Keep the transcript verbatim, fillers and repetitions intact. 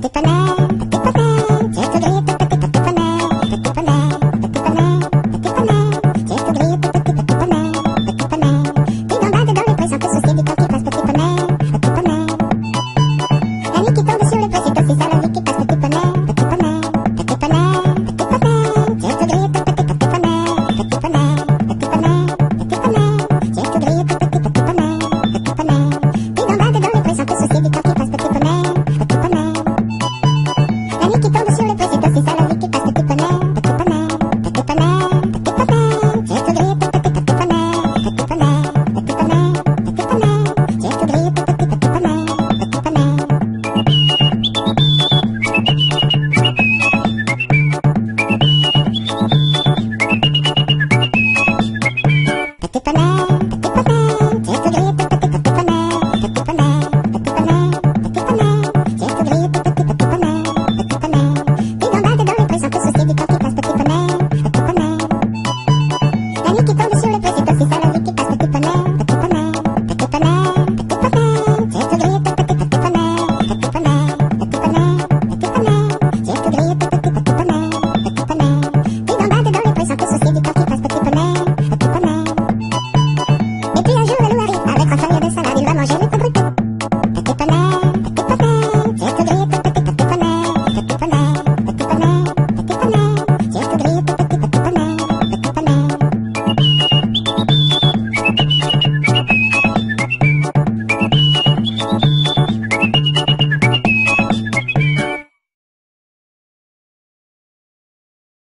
petit poney, petit poney, tu es tout gris, tout petit, petit poney, petit poney, petit poney, petit poney, tu es tout gris, tout petit, petit poney, petit poney, tu gambades dans les prés sans te soucier du temps qui passe, petit poney, petit poney. La nuit qui tombe sur le pré